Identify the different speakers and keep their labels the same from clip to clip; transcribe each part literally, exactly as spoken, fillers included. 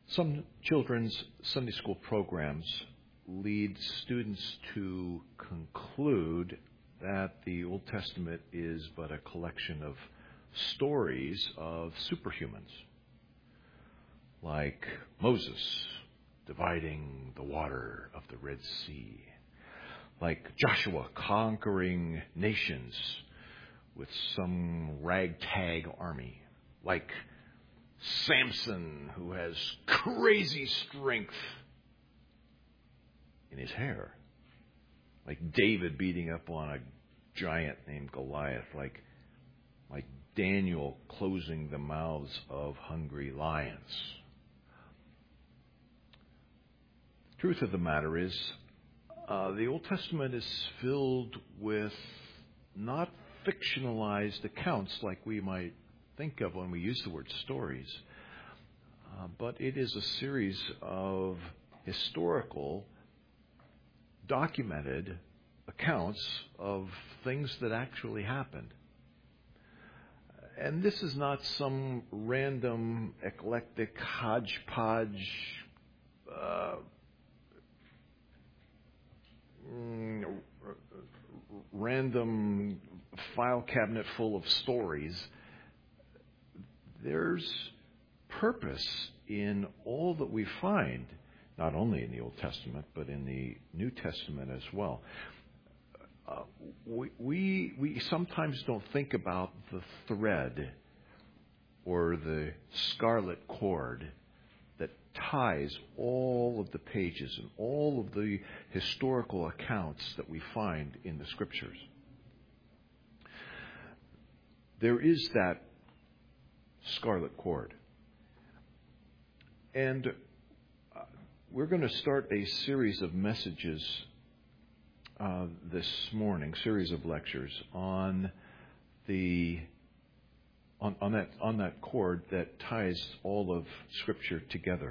Speaker 1: Some children's Sunday school programs lead students to conclude that the Old Testament is but a collection of stories of superhumans, like Moses dividing the water of the Red Sea, like Joshua conquering nations with some ragtag army, like Samson, who has crazy strength in his hair, like David beating up on a giant named Goliath, like like Daniel closing the mouths of hungry lions. The truth of the matter is, uh, the Old Testament is filled with not fictionalized accounts like we might think of when we use the word stories, uh, but it is a series of historical, documented accounts of things that actually happened. And this is not some random, eclectic, hodgepodge, uh, random file cabinet full of stories. There's purpose in all that we find, not only in the Old Testament, but in the New Testament as well. Uh, we, we we sometimes don't think about the thread or the scarlet cord that ties all of the pages and all of the historical accounts that we find in the Scriptures. There is that scarlet cord. And uh, we're going to start a series of messages uh, this morning, series of lectures on the on, on that on that cord that ties all of Scripture together.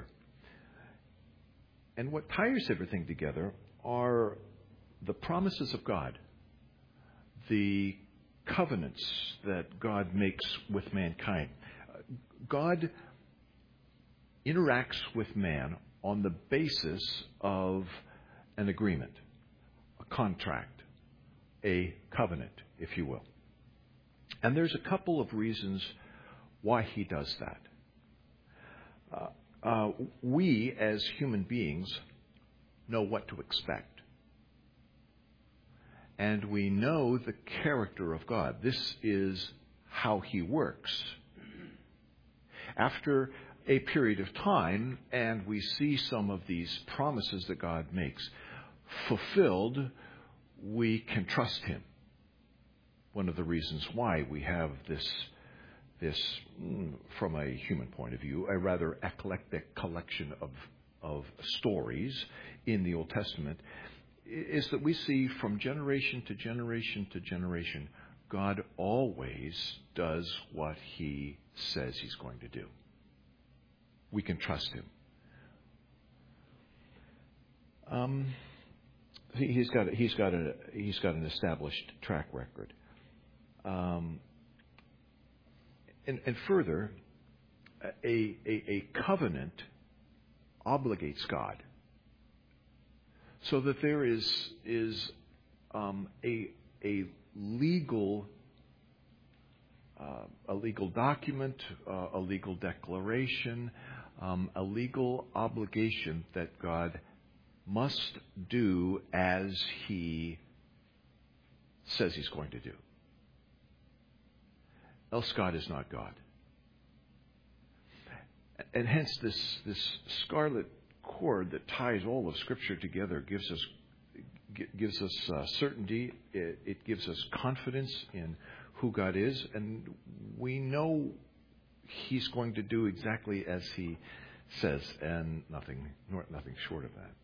Speaker 1: And what ties everything together are the promises of God, the covenants that God makes with mankind. God interacts with man on the basis of an agreement, a contract, a covenant, if you will. And there's a couple of reasons why he does that. Uh, uh, we, as human beings, know what to expect. And we know the character of God. This is how he works. After a period of time, and we see some of these promises that God makes fulfilled, we can trust him. One of the reasons why we have this, this from a human point of view, a rather eclectic collection of, of stories in the Old Testament, is that we see from generation to generation to generation, God always does what he says he's going to do. We can trust him. Um, he, he's got he's got a he's got an established track record. Um, and, and further, a, a a covenant obligates God, so that there is is um, a a legal. Uh, a legal document, uh, a legal declaration, um, a legal obligation that God must do as he says he's going to do. Else God is not God. And hence this, this scarlet cord that ties all of Scripture together gives us gives us uh, certainty. It, it gives us confidence in who God is, and we know he's going to do exactly as he says, and nothing nothing short of that.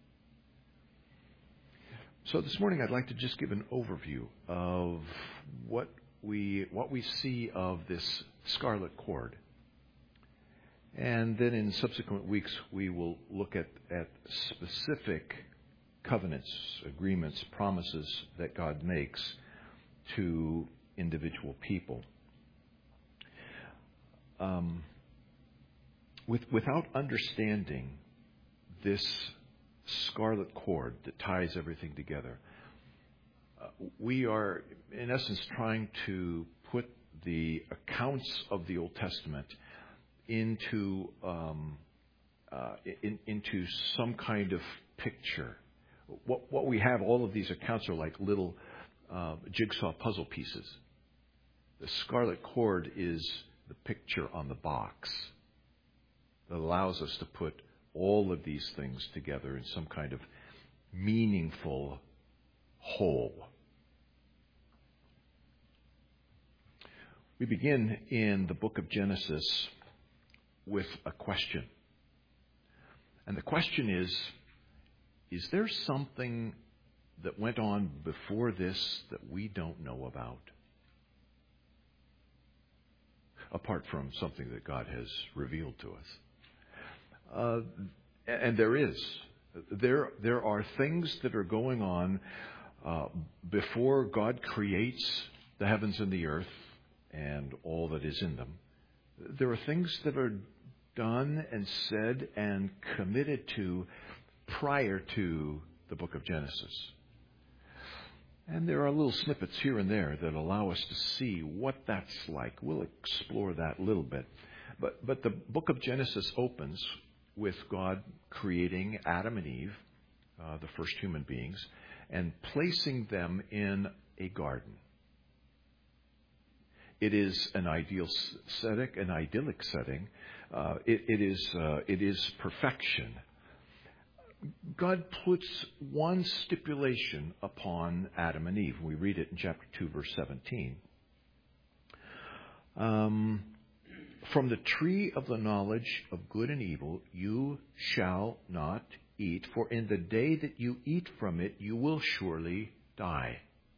Speaker 1: So this morning I'd like to just give an overview of what we what we see of this scarlet cord. And then in subsequent weeks we will look at, at specific covenants, agreements, promises that God makes to individual people. Um, with, without understanding this scarlet cord that ties everything together, uh, we are, in essence, trying to put the accounts of the Old Testament into um, uh, in, into some kind of picture. What, what we have, all of these accounts are like little uh, jigsaw puzzle pieces. The scarlet cord is the picture on the box that allows us to put all of these things together in some kind of meaningful whole. We begin in the book of Genesis with a question. And the question is, is there something that went on before this that we don't know about? Apart from something that God has revealed to us. Uh, and there is. There, there are things that are going on uh, before God creates the heavens and the earth and all that is in them. There are things that are done and said and committed to prior to the book of Genesis. And there are little snippets here and there that allow us to see what that's like. We'll explore that a little bit. But, but the book of Genesis opens with God creating Adam and Eve, uh, the first human beings, and placing them in a garden. It is an ideal setting, an idyllic setting. Uh, it, it is uh, it is perfection. God puts one stipulation upon Adam and Eve. We read it in chapter two, verse seventeen. Um, From the tree of the knowledge of good and evil you shall not eat, for in the day that you eat from it you will surely die.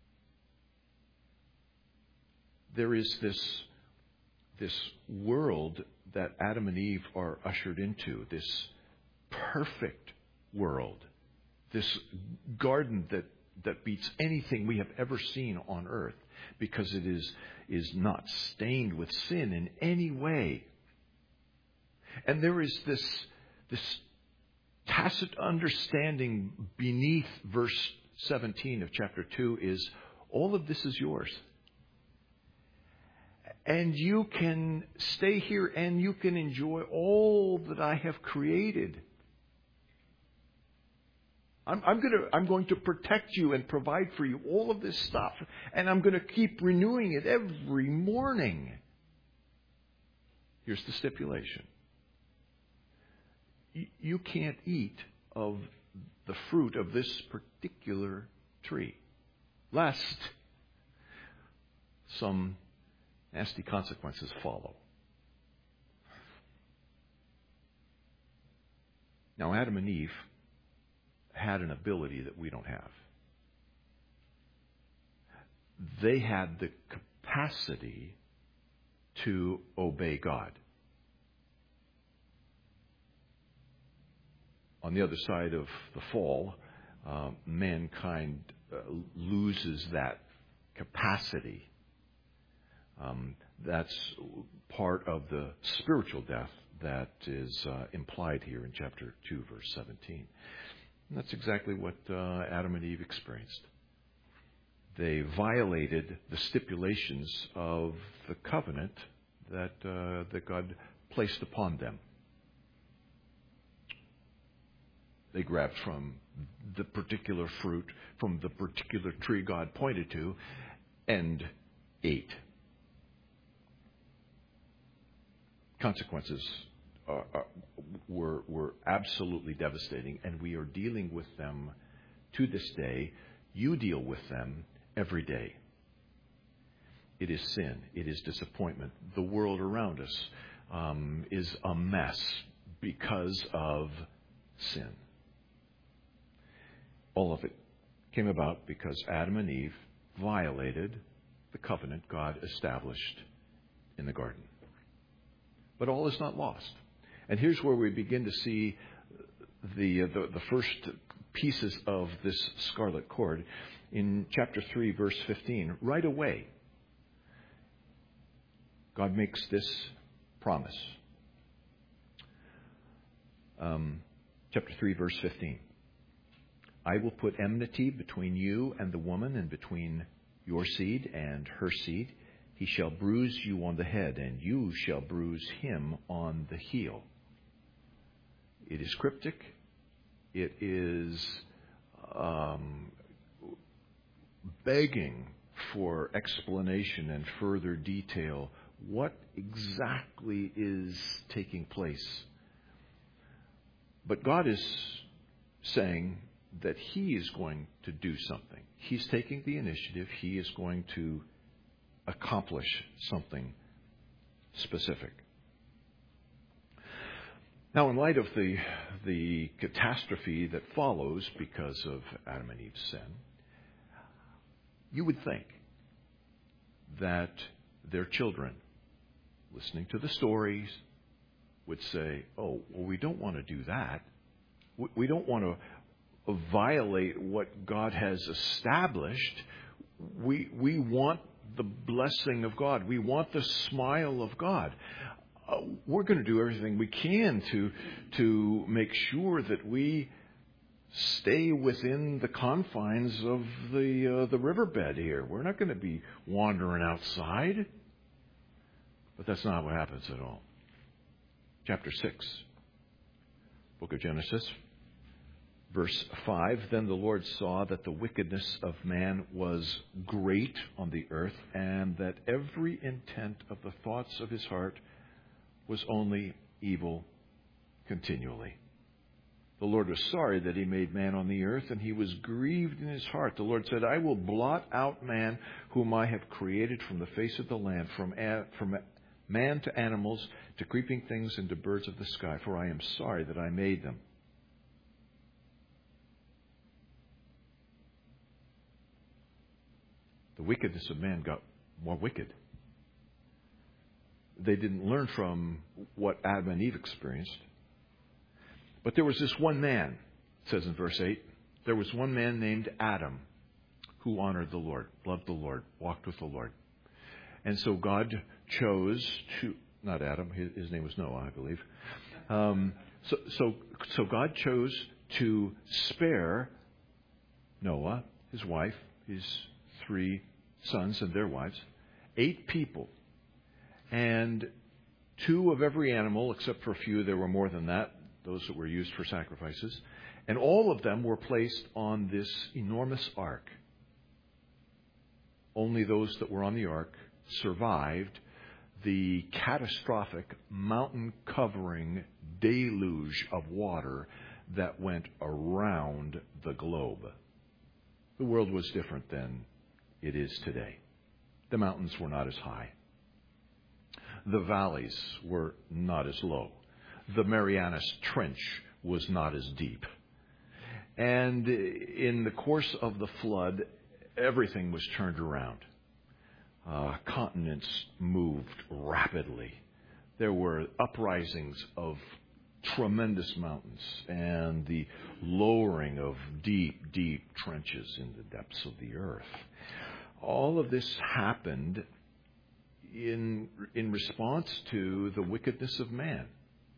Speaker 1: There is this, this world that Adam and Eve are ushered into, this perfect world, this garden that, that beats anything we have ever seen on earth, because it is, is not stained with sin in any way. And there is this, this tacit understanding beneath verse seventeen of chapter two is, all of this is yours. And you can stay here and you can enjoy all that I have created. I'm, I'm going to, I'm going to protect you and provide for you all of this stuff. And I'm going to keep renewing it every morning. Here's the stipulation. You, you can't eat of the fruit of this particular tree, lest some nasty consequences follow. Now, Adam and Eve had an ability that we don't have. They had the capacity to obey God. On the other side of the fall, uh, mankind uh, loses that capacity. Um, that's part of the spiritual death that is uh, implied here in chapter two, verse seventeen. And that's exactly what uh, Adam and Eve experienced. They violated the stipulations of the covenant that uh, that God placed upon them. They grabbed from the particular fruit, from the particular tree God pointed to, and ate. Consequences are, are, were, were absolutely devastating, and we are dealing with them to this day. You deal with them every day. It is sin. It is disappointment. The world around us um, is a mess because of sin. All of it came about because Adam and Eve violated the covenant God established in the garden. But all is not lost. And here's where we begin to see the, uh, the, the first pieces of this scarlet cord. In chapter three, verse fifteen, right away, God makes this promise. Um, chapter three, verse fifteen. I will put enmity between you and the woman, and between your seed and her seed. He shall bruise you on the head, and you shall bruise him on the heel. It is cryptic. It is um, begging for explanation and further detail. What exactly is taking place? But God is saying that He is going to do something. He's taking the initiative. He is going to accomplish something specific. Now, in light of the, the catastrophe that follows because of Adam and Eve's sin, you would think that their children, listening to the stories, would say, oh, well, we don't want to do that. We don't want to violate what God has established. We, we want the blessing of God. We want the smile of God. Uh, we're going to do everything we can to, to make sure that we stay within the confines of the uh, the riverbed here. We're not going to be wandering outside. But that's not what happens at all. Chapter six, book of Genesis, verse five. Then the Lord saw that the wickedness of man was great on the earth, and that every intent of the thoughts of his heart was only evil continually. The Lord was sorry that He made man on the earth, and He was grieved in His heart. The Lord said, I will blot out man whom I have created from the face of the land, from, a- from man to animals, to creeping things, and to birds of the sky, for I am sorry that I made them. The wickedness of man got more wicked. They didn't learn from what Adam and Eve experienced. But there was this one man, it says in verse eight, there was one man named Adam who honored the Lord, loved the Lord, walked with the Lord. And so God chose to, not Adam, his, his name was Noah, I believe. Um, so, so, so God chose to spare Noah, his wife, his three sons and their wives, eight people. And two of every animal, except for a few, there were more than that, those that were used for sacrifices. And all of them were placed on this enormous ark. Only those that were on the ark survived the catastrophic mountain-covering deluge of water that went around the globe. The world was different than it is today. The mountains were not as high. The valleys were not as low. The Marianas Trench was not as deep. And in the course of the flood, everything was turned around. Uh, continents moved rapidly. There were uprisings of tremendous mountains and the lowering of deep, deep trenches in the depths of the earth. All of this happened in, in response to the wickedness of man.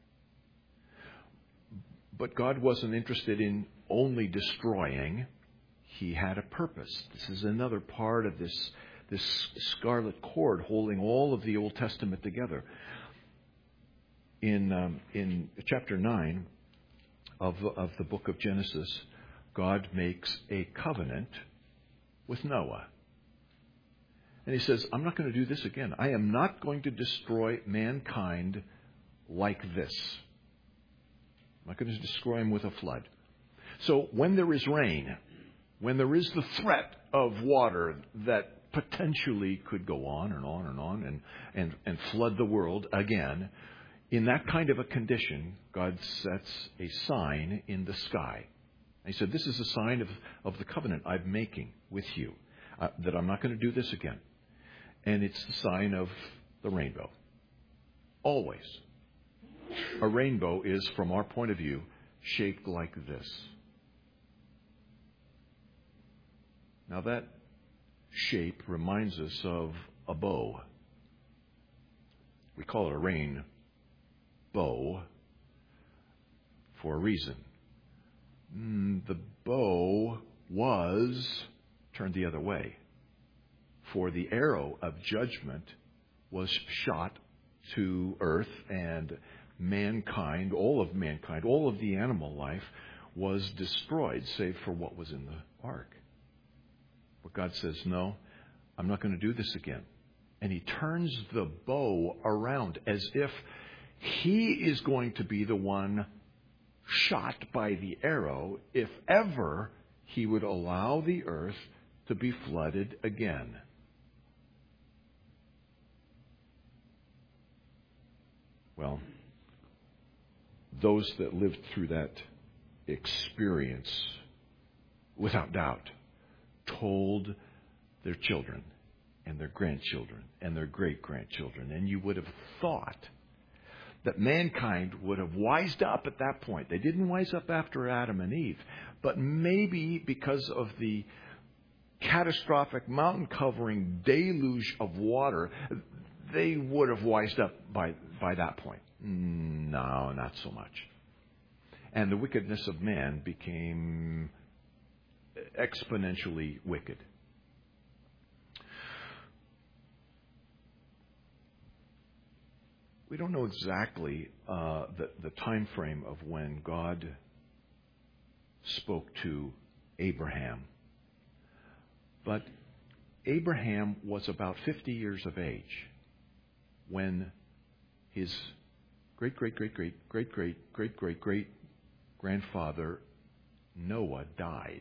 Speaker 1: But God wasn't interested in only destroying. He had a purpose. This is another part of this, this scarlet cord holding all of the Old Testament together. In um, in chapter nine of, of the book of Genesis, God makes a covenant with Noah. And He says, I'm not going to do this again. I am not going to destroy mankind like this. I'm not going to destroy him with a flood. So when there is rain, when there is the threat of water that potentially could go on and on and on and, and, and flood the world again, in that kind of a condition, God sets a sign in the sky. And He said, this is a sign of, of the covenant I'm making with you, uh, that I'm not going to do this again. And it's the sign of the rainbow. Always. A rainbow is, from our point of view, shaped like this. Now that shape reminds us of a bow. We call it a rainbow for a reason. Mm, the bow was turned the other way, for the arrow of judgment was shot to earth, and mankind, all of mankind, all of the animal life was destroyed, save for what was in the ark. But God says, no, I'm not going to do this again. And he turns the bow around as if he is going to be the one shot by the arrow if ever he would allow the earth to be flooded again. Well, those that lived through that experience, without doubt, told their children and their grandchildren and their great-grandchildren. And you would have thought that mankind would have wised up at that point. They didn't wise up after Adam and Eve, but maybe because of the catastrophic mountain-covering deluge of water, they would have wised up by, by that point. No, not so much. And the wickedness of man became exponentially wicked. We don't know exactly uh, the, the time frame of when God spoke to Abraham. But Abraham was about fifty years of age when his great, great, great, great, great, great, great, great, great grandfather Noah died.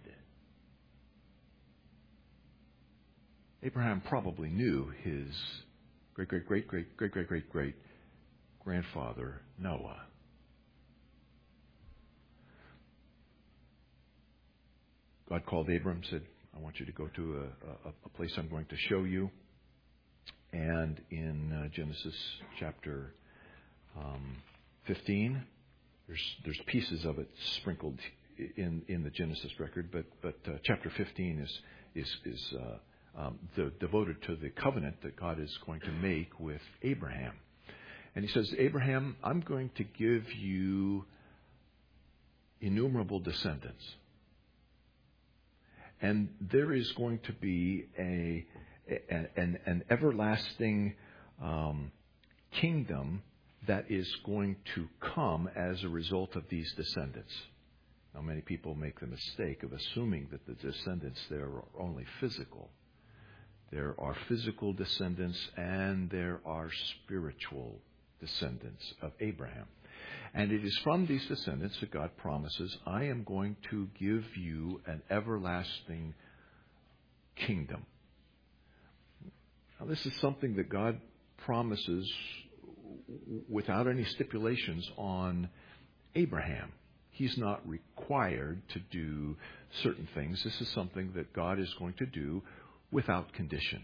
Speaker 1: Abraham probably knew his great, great, great, great, great, great, great, great grandfather Noah. God called Abram, said, I want you to go to a, a, a place I'm going to show you. And in uh, Genesis chapter um, fifteen, there's there's pieces of it sprinkled in, in the Genesis record, but but uh, chapter fifteen is is is uh, um, the, devoted to the covenant that God is going to make with Abraham. And he says, Abraham, I'm going to give you innumerable descendants. And there is going to be a, a an, an everlasting um, kingdom that is going to come as a result of these descendants. Now, many people make the mistake of assuming that the descendants there are only physical. There are physical descendants and there are spiritual descendants of Abraham. And it is from these descendants that God promises, I am going to give you an everlasting kingdom. Now, this is something that God promises without any stipulations on Abraham. He's not required to do certain things. This is something that God is going to do without condition.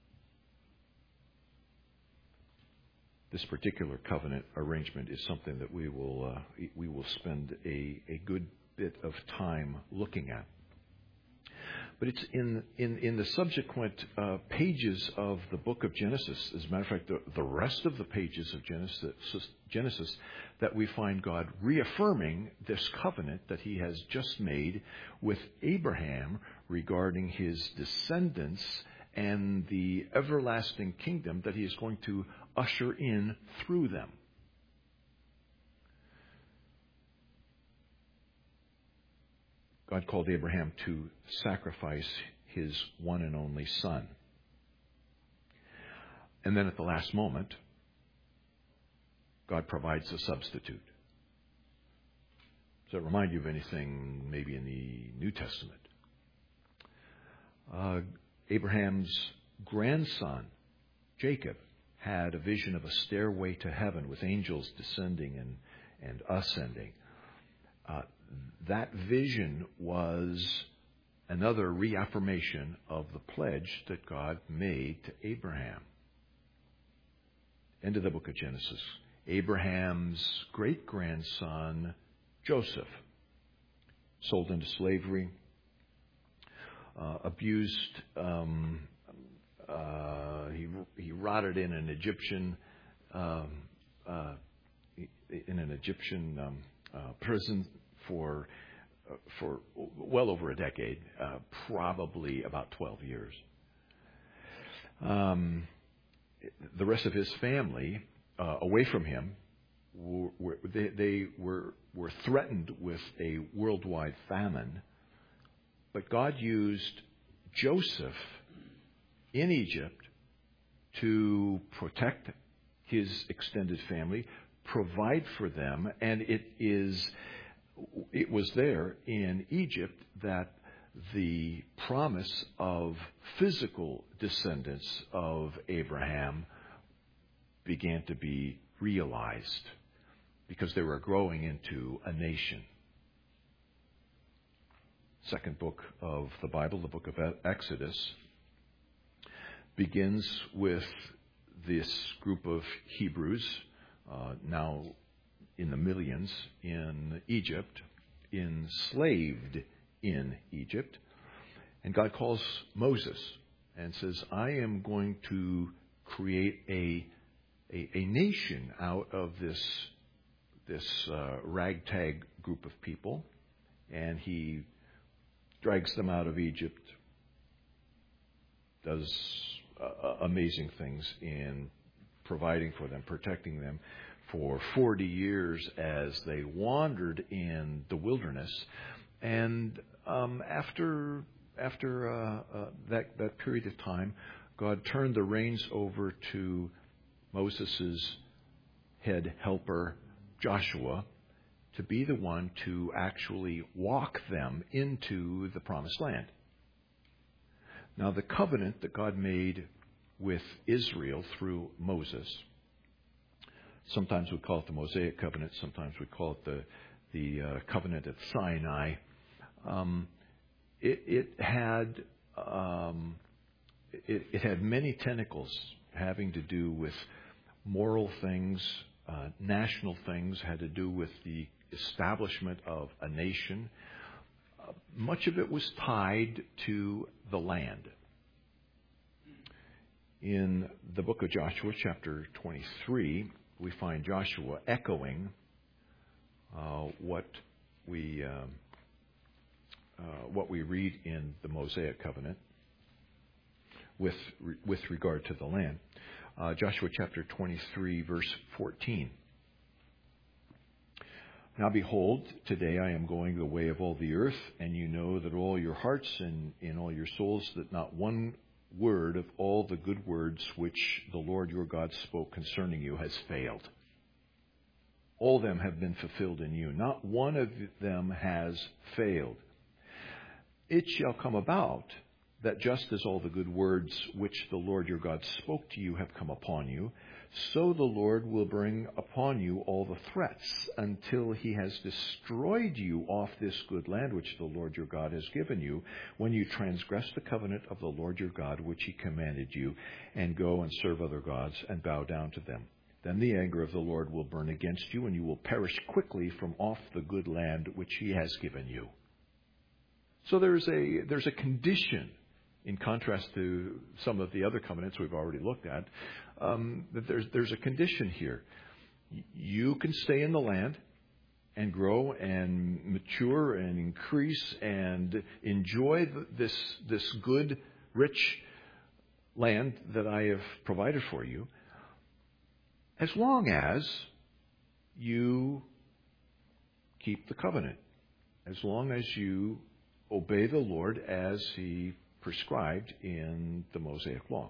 Speaker 1: This particular covenant arrangement is something that we will uh, we will spend a, a good bit of time looking at. But it's in in, in the subsequent uh, pages of the book of Genesis, as a matter of fact, the, the rest of the pages of Genesis, Genesis, that we find God reaffirming this covenant that he has just made with Abraham regarding his descendants and the everlasting kingdom that he is going to usher in through them. God called Abraham to sacrifice his one and only son. And then at the last moment, God provides a substitute. Does that remind you of anything maybe in the New Testament? Uh, Abraham's grandson, Jacob, had a vision of a stairway to heaven with angels descending and, and ascending. Uh, that vision was another reaffirmation of the pledge that God made to Abraham. End of the book of Genesis. Abraham's great-grandson, Joseph, sold into slavery, uh, abused, um, uh, he he rotted in an Egyptian um, uh, in an Egyptian um, uh, prison for uh, for well over a decade, uh, probably about twelve years. Um, the rest of his family, uh, away from him, were, were, they, they were were threatened with a worldwide famine. But God used Joseph in Egypt to protect his extended family, provide for them, and it is it was there in Egypt that the promise of physical descendants of Abraham began to be realized, because they were growing into a nation. Second book of the Bible, the book of Exodus, begins with this group of Hebrews, uh, now in the millions, in Egypt, enslaved in Egypt. And God calls Moses and says, I am going to create a, a, a nation out of this, this uh, ragtag group of people. And he drags them out of Egypt, does uh, amazing things in providing for them, protecting them for forty years as they wandered in the wilderness. And um, after after uh, uh, that that period of time, God turned the reins over to Moses' head helper, Joshua, to be the one to actually walk them into the promised land. Now, the covenant that God made with Israel through Moses, sometimes we call it the Mosaic covenant, sometimes we call it the the uh, covenant at Sinai. Um, it, it had um, it, it had many tentacles having to do with moral things, uh, national things, had to do with the establishment of a nation. Uh, much of it was tied to the land. In the book of Joshua, chapter twenty-three, we find Joshua echoing uh, what we um, uh, what we read in the Mosaic covenant with re- with regard to the land. Uh, Joshua chapter twenty-three, verse fourteen. Now behold, today I am going the way of all the earth, and you know that all your hearts and in all your souls, that not one word of all the good words which the Lord your God spoke concerning you has failed. All of them have been fulfilled in you. Not one of them has failed. It shall come about that just as all the good words which the Lord your God spoke to you have come upon you, so the Lord will bring upon you all the threats until he has destroyed you off this good land which the Lord your God has given you, when you transgress the covenant of the Lord your God which he commanded you, and go and serve other gods and bow down to them. Then the anger of the Lord will burn against you, and you will perish quickly from off the good land which he has given you. So there's a there's a condition, in contrast to some of the other covenants we've already looked at, um, that there's there's a condition here. You can stay in the land and grow and mature and increase and enjoy this this good, rich land that I have provided for you, as long as you keep the covenant, as long as you obey the Lord as he prescribed in the Mosaic Law.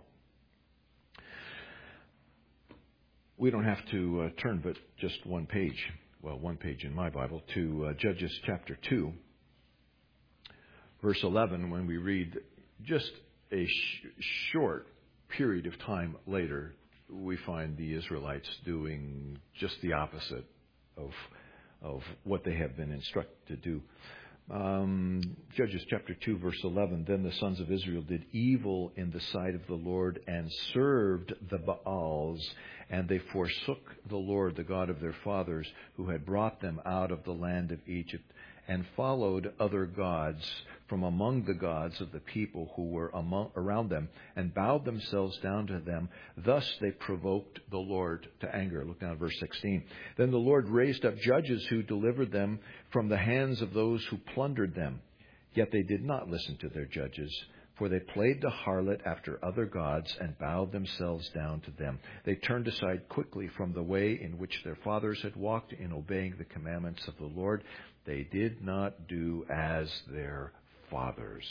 Speaker 1: We don't have to uh, turn but just one page, well, one page in my Bible, to uh, Judges chapter two, verse eleven, when we read just a sh- short period of time later, we find the Israelites doing just the opposite of, of what they have been instructed to do. Um, Judges chapter two, verse eleven, then the sons of Israel did evil in the sight of the Lord and served the Baals, and they forsook the Lord, the God of their fathers, who had brought them out of the land of Egypt, and followed other gods from among the gods of the people who were among, around them, and bowed themselves down to them. Thus they provoked the Lord to anger. Look down at verse sixteen. Then the Lord raised up judges who delivered them from the hands of those who plundered them. Yet they did not listen to their judges, for they played the harlot after other gods and bowed themselves down to them. They turned aside quickly from the way in which their fathers had walked in obeying the commandments of the Lord. They did not do as their fathers.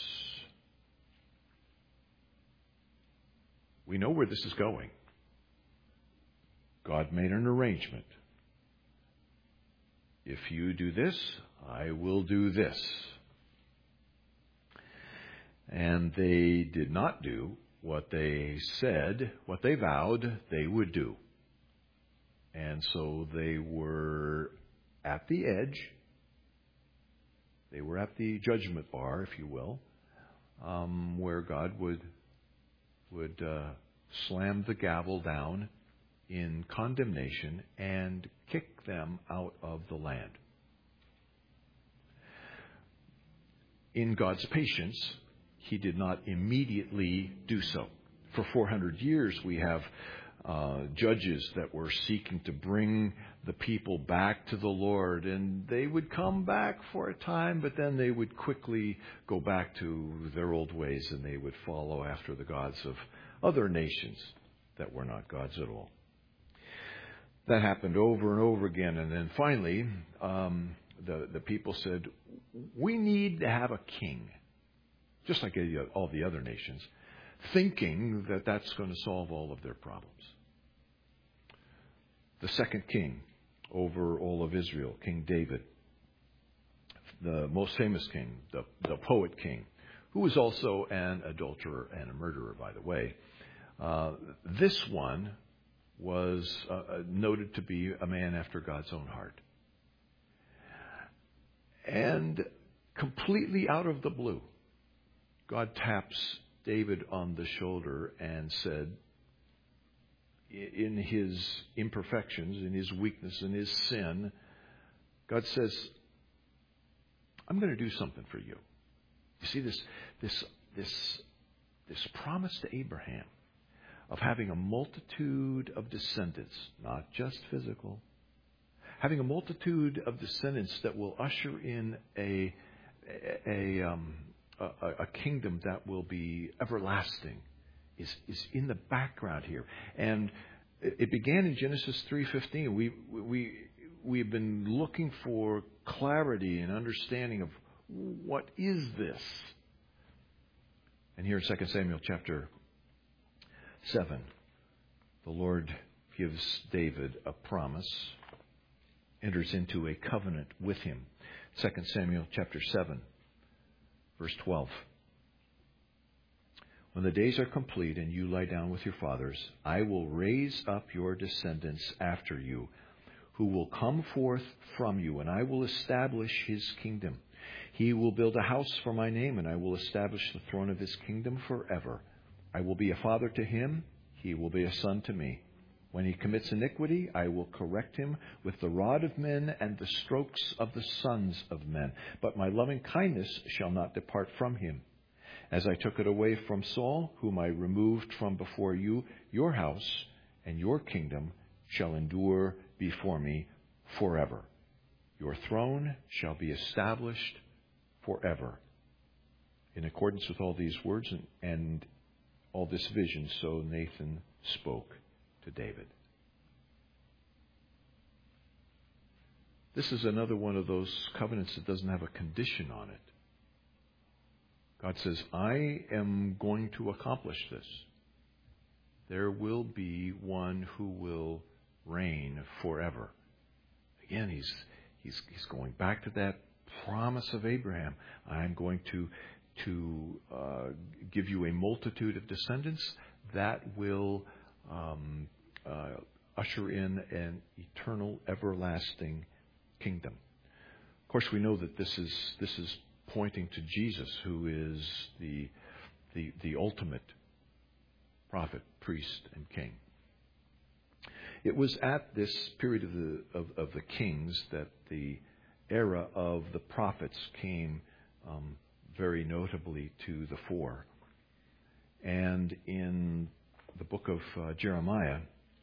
Speaker 1: We know where this is going. God made an arrangement. If you do this, I will do this. And they did not do what they said, what they vowed they would do. And so they were at the edge. They were at the judgment bar, if you will, um, where God would would uh, slam the gavel down in condemnation and kick them out of the land. In God's patience, He did not immediately do so. For four hundred years, we have uh, judges that were seeking to bring the people back to the Lord, and they would come back for a time, but then they would quickly go back to their old ways, and they would follow after the gods of other nations that were not gods at all. That happened over and over again, and then finally, um, the, the people said, we need to have a king. Just like all the other nations, thinking that that's going to solve all of their problems. The second king over all of Israel, King David, the most famous king, the, the poet king, who was also an adulterer and a murderer, by the way. Uh, this one was uh, noted to be a man after God's own heart. And completely out of the blue, God taps David on the shoulder and said, in his imperfections, in his weakness, in his sin, God says, I'm going to do something for you. You see this, this, this, this promise to Abraham of having a multitude of descendants, not just physical, having a multitude of descendants that will usher in a, a, a um, A, a kingdom that will be everlasting is, is in the background here. And it began in Genesis three fifteen. We, we, we've been looking for clarity and understanding of what is this. And here in Second Samuel chapter seven, the Lord gives David a promise, enters into a covenant with him. Second Samuel chapter seven. Verse twelve. When the days are complete and you lie down with your fathers, I will raise up your descendants after you, who will come forth from you, and I will establish his kingdom. He will build a house for my name, and I will establish the throne of his kingdom forever. I will be a father to him, he will be a son to me. When he commits iniquity, I will correct him with the rod of men and the strokes of the sons of men. But my loving kindness shall not depart from him. As I took it away from Saul, whom I removed from before you, your house and your kingdom shall endure before me forever. Your throne shall be established forever. In accordance with all these words and, and all this vision, so Nathan spoke to David. This is another one of those covenants that doesn't have a condition on it. God says, I am going to accomplish this. There will be one who will reign forever. Again, he's he's he's going back to that promise of Abraham. I'm going to to uh, give you a multitude of descendants that will um, uh, usher in an eternal, everlasting kingdom. Of course, we know that this is this is pointing to Jesus, who is the the the ultimate prophet, priest, and king. It was at this period of the of, of the kings that the era of the prophets came um, very notably to the fore. And in the book of uh, Jeremiah,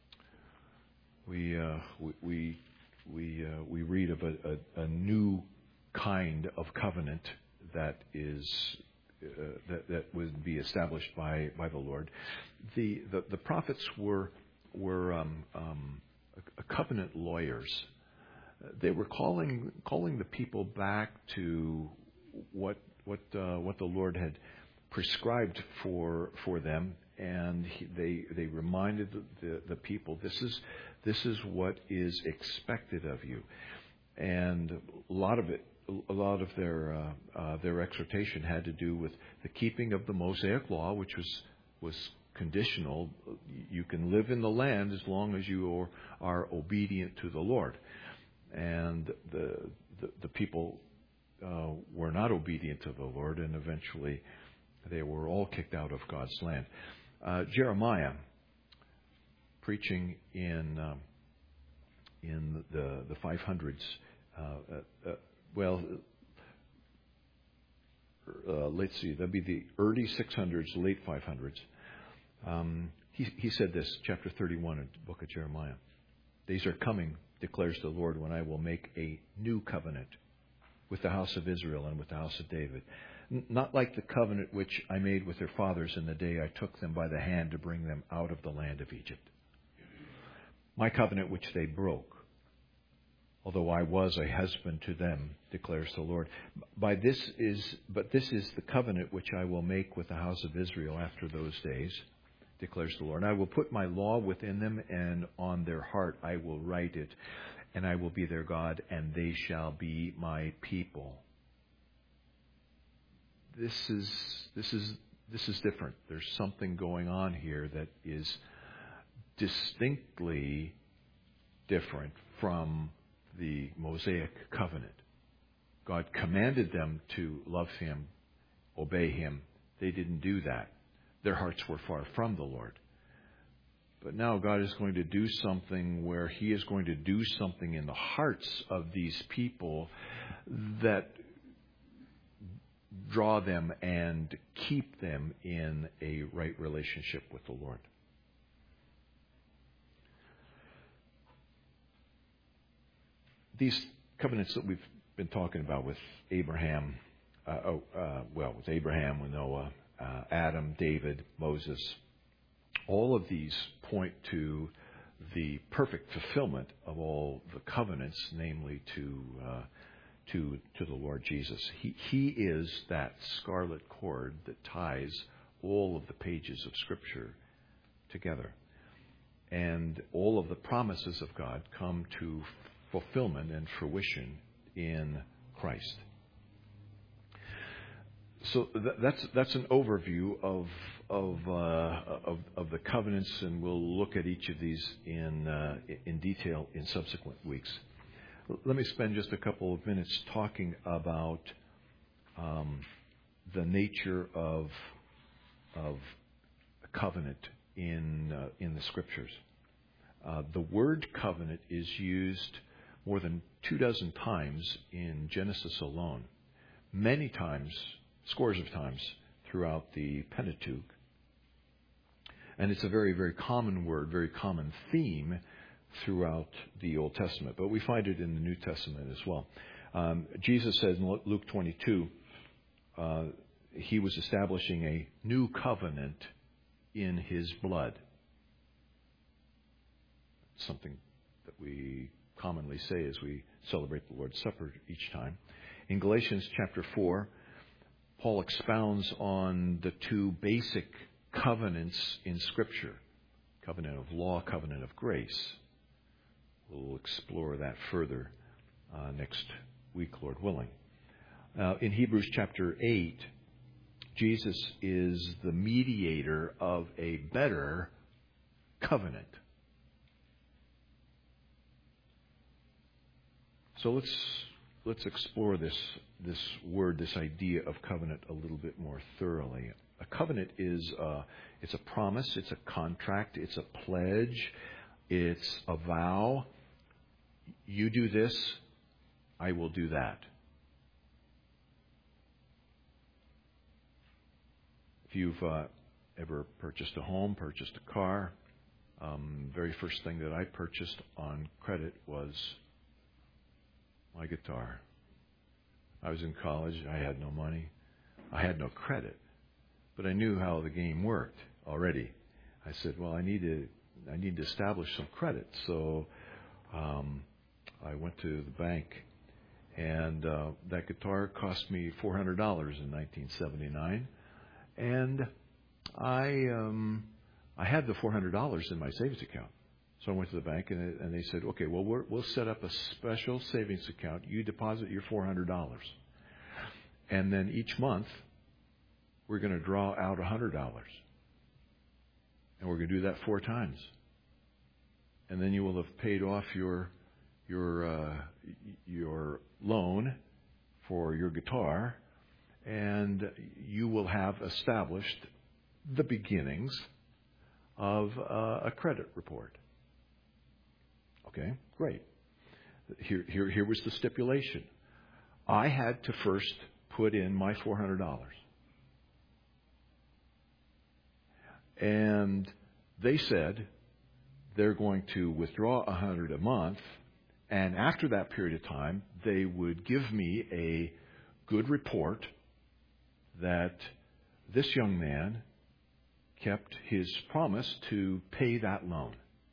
Speaker 1: we uh, we we we, uh, we read of a, a, a new kind of covenant that is uh, that, that would be established by, by the Lord. The, the the prophets were were um, um, a, a covenant lawyers. They were calling calling the people back to what what uh, what the Lord had prescribed for for them, and he, they they reminded the, the, the people, this is this is what is expected of you. And a lot of it, a lot of their uh, uh, their exhortation had to do with the keeping of the Mosaic law, which was was conditional. You can live in the land as long as you are, are obedient to the Lord. And the the, the people uh, were not obedient to the Lord, and eventually they were all kicked out of God's land. Uh, Jeremiah, preaching in um, in the the five hundreds, uh, uh, uh, well, uh, let's see, that'd be the early six hundreds, late five hundreds. Um, he he said this, chapter thirty-one of the book of Jeremiah. Days are coming, declares the Lord, when I will make a new covenant with the house of Israel and with the house of David. N- not like the covenant which I made with their fathers in the day I took them by the hand to bring them out of the land of Egypt. My covenant which they broke, although I was a husband to them, declares the Lord. By this is, but this is the covenant which I will make with the house of Israel after those days, declares the Lord. And I will put my law within them, and on their heart I will write it, and I will be their God, and they shall be my people. This is this is this is different. There's something going on here that is distinctly different from the Mosaic covenant. God commanded them to love Him, obey Him. They didn't do that. Their hearts were far from the Lord. But now God is going to do something where He is going to do something in the hearts of these people that draw them and keep them in a right relationship with the Lord. These covenants that we've been talking about with Abraham, uh, oh, uh, well, with Abraham, with Noah, uh, Adam, David, Moses, all of these point to the perfect fulfillment of all the covenants, namely to uh, to to the Lord Jesus. He He is that scarlet cord that ties all of the pages of Scripture together, and all of the promises of God come to fulfillment and fruition in Christ. So th- that's that's an overview of of, uh, of of the covenants, and we'll look at each of these in uh, in detail in subsequent weeks. L- let me spend just a couple of minutes talking about um, the nature of of a covenant in uh, in the Scriptures. Uh, the word covenant is used more than two dozen times in Genesis alone, many times, scores of times throughout the Pentateuch. And it's a very, very common word, very common theme throughout the Old Testament. But we find it in the New Testament as well. Um, Jesus said in Luke twenty-two, uh, He was establishing a new covenant in His blood. Something that we commonly say as we celebrate the Lord's Supper each time. In Galatians chapter four, Paul expounds on the two basic covenants in Scripture, covenant of law, covenant of grace. We'll explore that further uh, next week, Lord willing. Uh, in Hebrews chapter eight, Jesus is the mediator of a better covenant. So let's let's explore this this word, this idea of covenant a little bit more thoroughly. A covenant is uh, it's a promise, it's a contract, it's a pledge, it's a vow. You do this, I will do that. If you've uh, ever purchased a home, purchased a car, um, very first thing that I purchased on credit was my guitar. I was in college. I had no money. I had no credit. But I knew how the game worked already. I said, well, I need to, I need to establish some credit. So um, I went to the bank, and uh, that guitar cost me four hundred dollars in nineteen seventy-nine. And I um, I had the four hundred dollars in my savings account. So I went to the bank, and, and they said, okay, well, we're, we'll set up a special savings account. You deposit your four hundred dollars. And then each month, we're going to draw out one hundred dollars. And we're going to do that four times. And then you will have paid off your your uh, your loan for your guitar, and you will have established the beginnings of uh, a credit report. Okay, great. Here, here, here was the stipulation. I had to first put in my four hundred dollars. And they said they're going to withdraw one hundred dollars a month, and after that period of time, they would give me a good report that this young man kept his promise to pay that loan.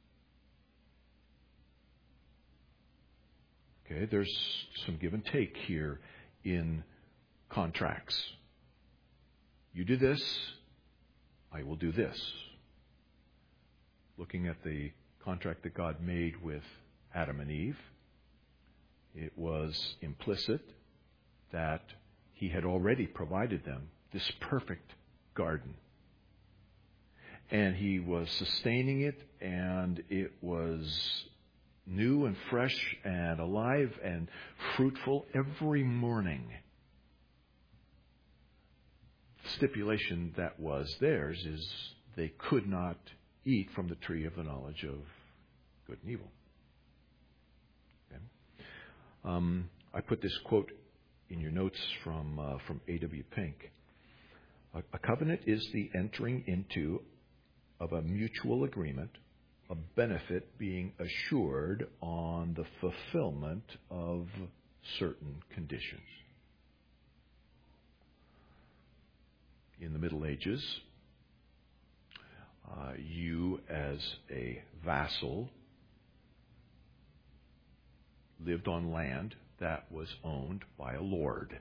Speaker 1: Okay, there's some give and take here in contracts. You do this, I will do this. Looking at the contract that God made with Adam and Eve, it was implicit that He had already provided them this perfect garden. And He was sustaining it, and it was new and fresh and alive and fruitful every morning. The stipulation that was theirs is they could not eat from the tree of the knowledge of good and evil. Okay. Um, I put this quote in your notes from uh, from A W Pink. A, a covenant is the entering into of a mutual agreement, a benefit being assured on the fulfillment of certain conditions. In the Middle Ages, uh, you as a vassal lived on land that was owned by a lord.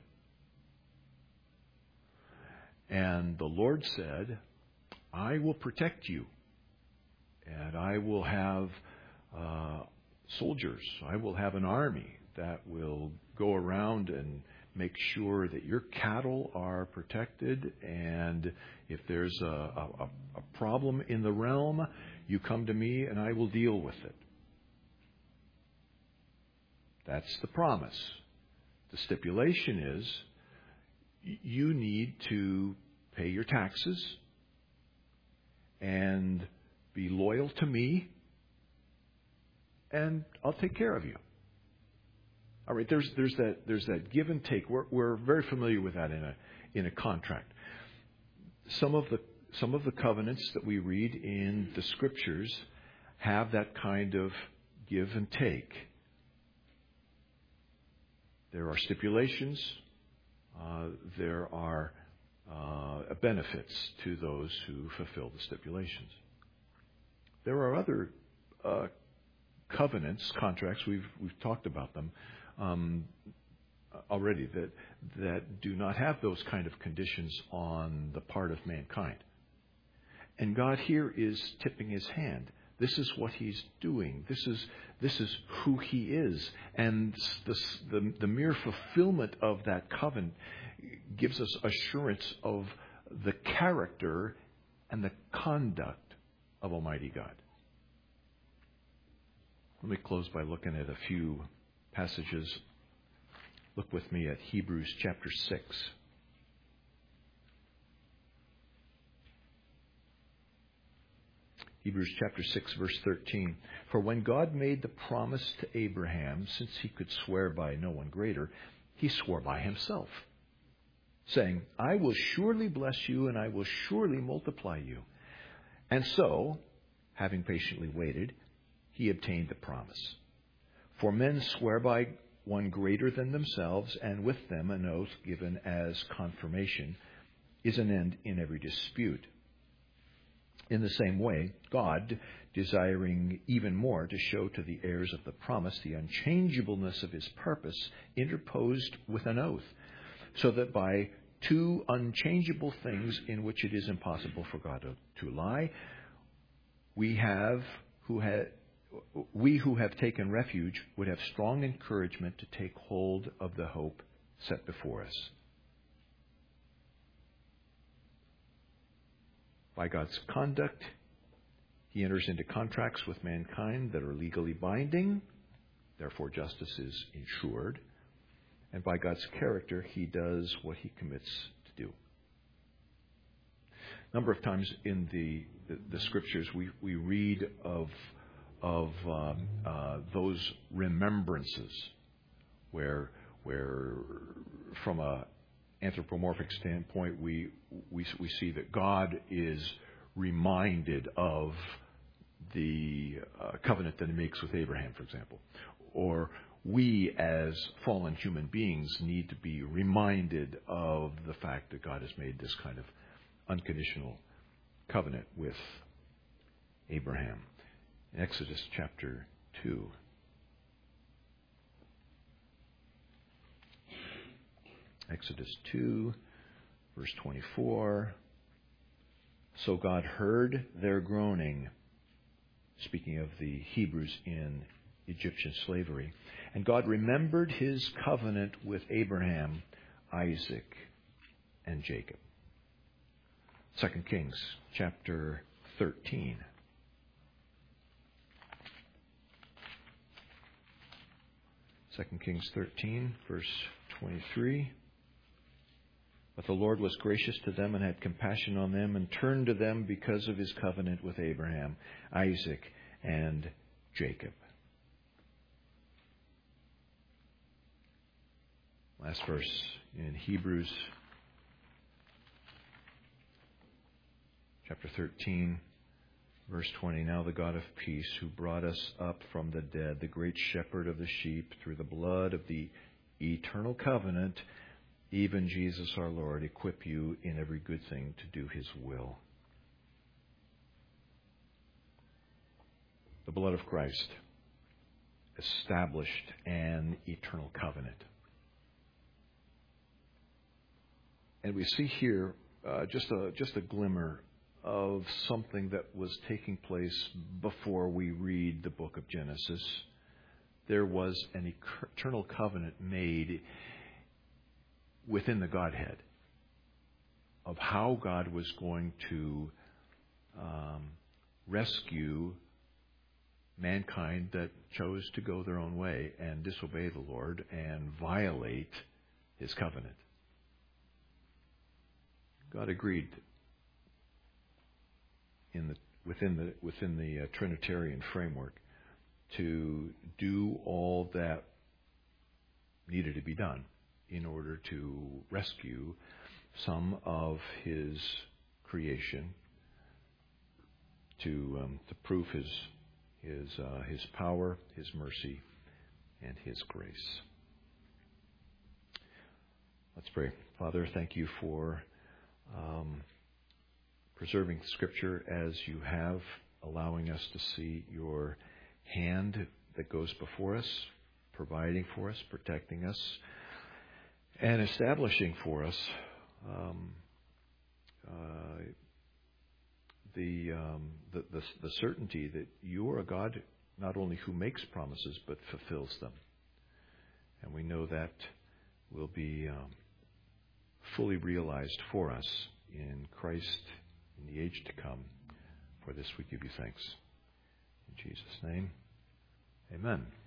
Speaker 1: And the Lord said, I will protect you. And I will have uh, soldiers. I will have an army that will go around and make sure that your cattle are protected. And if there's a, a, a problem in the realm, you come to me and I will deal with it. That's the promise. The stipulation is you need to pay your taxes and be loyal to me, and I'll take care of you. All right, there's there's that there's that give and take. We're we're very familiar with that in a in a contract. Some of the some of the covenants that we read in the scriptures have that kind of give and take. There are stipulations. Uh, there are uh, benefits to those who fulfill the stipulations. There are other uh, covenants, contracts, we've we've talked about them um, already, that that do not have those kind of conditions on the part of mankind. And God here is tipping His hand. This is what He's doing. This is this is who He is. And the, the, the mere fulfillment of that covenant gives us assurance of the character and the conduct of Almighty God. Let me close by looking at a few passages. Look with me at Hebrews chapter six. Hebrews chapter six, verse thirteen. For when God made the promise to Abraham, since he could swear by no one greater, he swore by himself, saying, I will surely bless you, and I will surely multiply you. And so, having patiently waited, he obtained the promise. For men swear by one greater than themselves, and with them an oath given as confirmation is an end in every dispute. In the same way, God, desiring even more to show to the heirs of the promise the unchangeableness of his purpose, interposed with an oath, so that by two unchangeable things in which it is impossible for God to, to lie, we have who had we who have taken refuge would have strong encouragement to take hold of the hope set before us. By God's conduct, he enters into contracts with mankind that are legally binding, therefore justice is ensured. And by God's character, he does what he commits to do. A number of times in the, the, the scriptures, we, we read of, of um, uh, those remembrances where, where from a anthropomorphic standpoint, we, we we see that God is reminded of the uh, covenant that he makes with Abraham, for example. Or we as fallen human beings need to be reminded of the fact that God has made this kind of unconditional covenant with Abraham. In Exodus chapter two. Exodus two, verse twenty-four. So God heard their groaning, speaking of the Hebrews in Egyptian slavery. And God remembered his covenant with Abraham, Isaac, and Jacob. Second Kings chapter thirteen. Second Kings thirteen, verse twenty-three. But the Lord was gracious to them and had compassion on them and turned to them because of his covenant with Abraham, Isaac, and Jacob. Last verse in Hebrews chapter thirteen, verse twenty. Now the God of peace, who brought us up from the dead, the great shepherd of the sheep, through the blood of the eternal covenant, even Jesus our Lord, equip you in every good thing to do his will. The blood of Christ established an eternal covenant. And we see here uh, just a just a glimmer of something that was taking place before we read the book of Genesis. There was an eternal covenant made within the Godhead of how God was going to um, rescue mankind that chose to go their own way and disobey the Lord and violate his covenant. God agreed in the within the within the uh, Trinitarian framework to do all that needed to be done in order to rescue some of his creation, to um, to prove his his uh, his power, his mercy, and his grace. Let's pray. Father, thank you for um, preserving Scripture as you have, allowing us to see your hand that goes before us, providing for us, protecting us, and establishing for us um, uh, the, um, the, the the certainty that you are a God not only who makes promises but fulfills them. And we know that will be um, fully realized for us in Christ in the age to come. For this we give you thanks. In Jesus' name, amen.